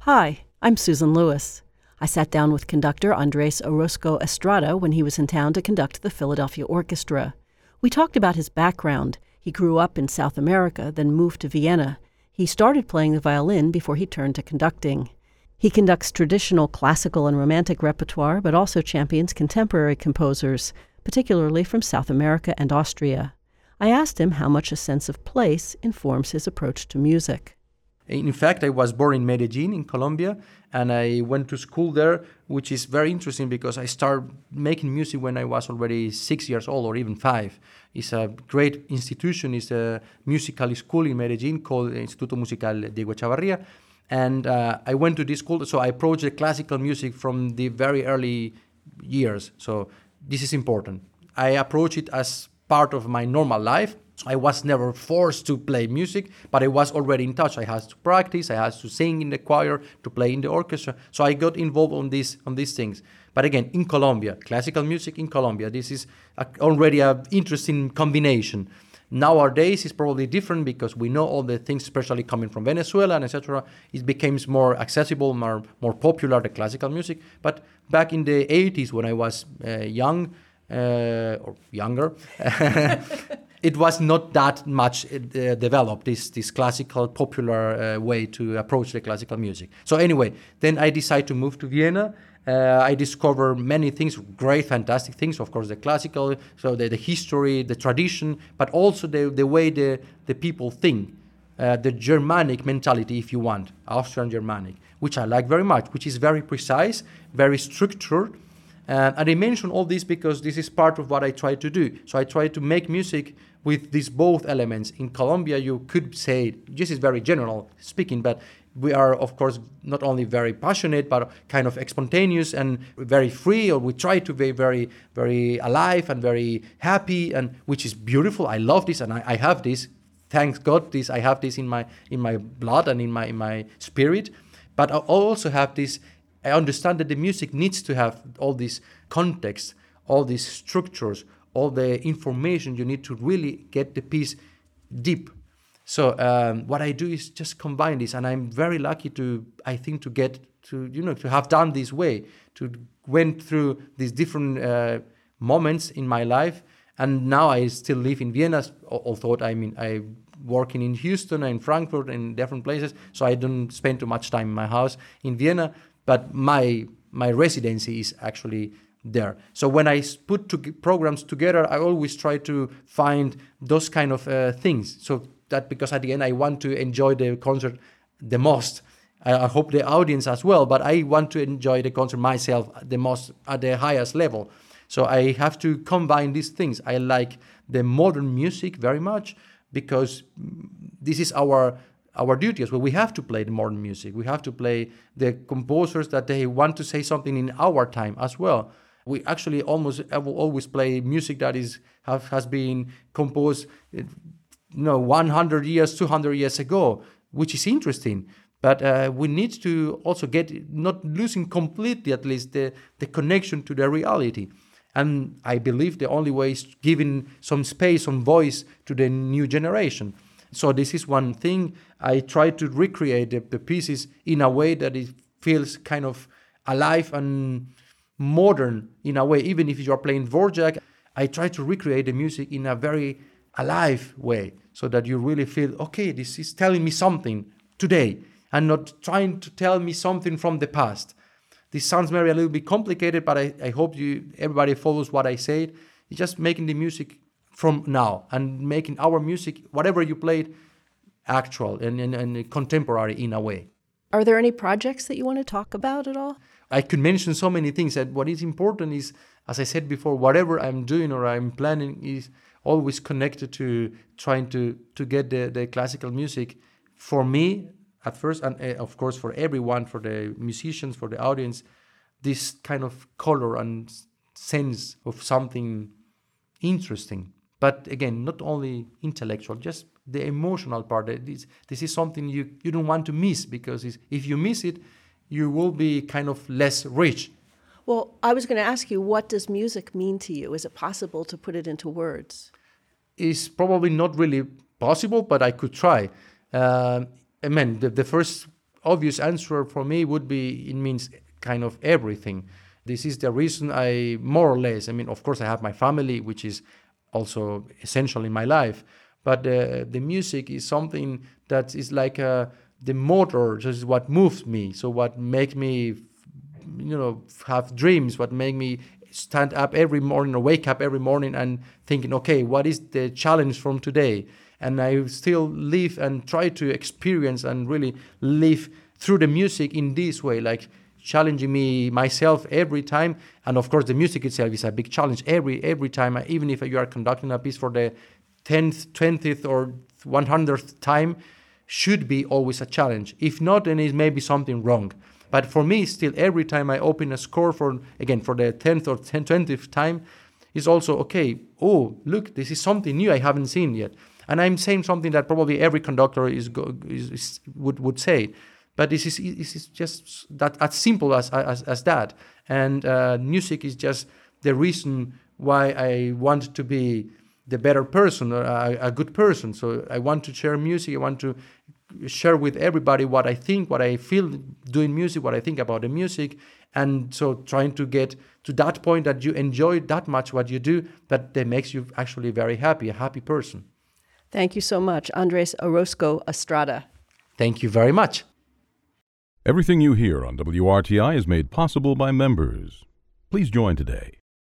Hi, I'm Susan Lewis. I sat down with conductor Andres Orozco Estrada when he was in town to conduct the Philadelphia Orchestra. We talked about his background. He grew up in South America, then moved to Vienna. He started playing the violin before he turned to conducting. He conducts traditional classical and romantic repertoire, but also champions contemporary composers, particularly from South America and Austria. I asked him how much a sense of place informs his approach to music. In fact, I was born in Medellin, in Colombia, and I went to school there, which is very interesting because I started making music when I was already 6 years old or even 5. It's a great institution. It's a musical school in Medellin called Instituto Musical Diego Echavarría. And I went to this school, so I approached the classical music from the very early years. So this is important. I approach it as part of my normal life. I was never forced to play music, but I was already in touch. I had to practice, I had to sing in the choir, to play in the orchestra. So I got involved on these things. But again, in Colombia, classical music in Colombia, this is already an interesting combination. Nowadays, it's probably different because we know all the things, especially coming from Venezuela and etc. It becomes more accessible, more popular, the classical music. But back in the 80s, when I was young, or younger, it was not that much developed, this classical popular way to approach the classical music. So anyway, then I decided to move to Vienna. I discovered many things, great, fantastic things, of course, the classical, so the history, the tradition, but also the way the people think, the Germanic mentality, if you want, Austrian Germanic, which I like very much, which is very precise, very structured. And I mention all this because this is part of what I try to do. So I try to make music with these both elements. In Colombia, you could say, this is very general speaking, but we are, of course, not only very passionate, but kind of spontaneous and very free, or we try to be very, very alive and very happy, and which is beautiful. I love this, and I have this. Thanks God, I have this in my blood and in my spirit. But I also have this. I understand that the music needs to have all this context, all these structures, all the information you need to really get the piece deep. So what I do is just combine this, and I'm very lucky to have done this way, to went through these different moments in my life, and now I still live in Vienna, although I working in Houston and Frankfurt and different places, so I don't spend too much time in my house in Vienna. But my residency is actually there. So when I put programs together, I always try to find those kind of things. So that because at the end I want to enjoy the concert the most. I hope the audience as well, but I want to enjoy the concert myself the most at the highest level. So I have to combine these things. I like the modern music very much because this is our duty as well. We have to play the modern music. We have to play the composers that they want to say something in our time as well. We actually always play music that has been composed 100 years, 200 years ago, which is interesting. But we need to also not losing completely, at least, the connection to the reality. And I believe the only way is giving some space, some voice to the new generation. So this is one thing. I try to recreate the pieces in a way that it feels kind of alive and modern in a way. Even if you are playing Dvorak, I try to recreate the music in a very alive way so that you really feel, okay, this is telling me something today and not trying to tell me something from the past. This sounds maybe a little bit complicated, but I hope everybody follows what I said. It's just making the music from now and making our music, whatever you played, actual and contemporary in a way. Are there any projects that you want to talk about at all? I could mention so many things. That what is important is, as I said before, whatever I'm doing or I'm planning is always connected to trying to get the classical music for me at first, and of course for everyone, for the musicians, for the audience, this kind of color and sense of something interesting. But again, not only intellectual, just the emotional part. This is something you don't want to miss, because if you miss it, you will be kind of less rich. Well, I was going to ask you, what does music mean to you? Is it possible to put it into words? It's probably not really possible, but I could try. The first obvious answer for me would be it means kind of everything. This is the reason I more or less, I mean, of course I have my family, which is also essential in my life, but the music is something that is like the motor, just what moves me. So what makes me, have dreams, what make me stand up every morning or wake up every morning and thinking, okay, what is the challenge from today? And I still live and try to experience and really live through the music in this way, like challenging me myself every time. And of course, the music itself is a big challenge every time. Even if you are conducting a piece for the 10th, 20th, or 100th time, should be always a challenge. If not, then it may be something wrong. But for me, still, every time I open a score for the 10th or 20th time, is also, okay, oh, look, this is something new I haven't seen yet. And I'm saying something that probably every conductor would say. But this is just that as simple as that. And music is just the reason why I want to be the better person, a good person. So I want to share music. I want to share with everybody what I think, what I feel doing music, what I think about the music. And so trying to get to that point that you enjoy that much what you do, that makes you actually very happy, a happy person. Thank you so much, Andres Orozco Estrada. Thank you very much. Everything you hear on WRTI is made possible by members. Please join today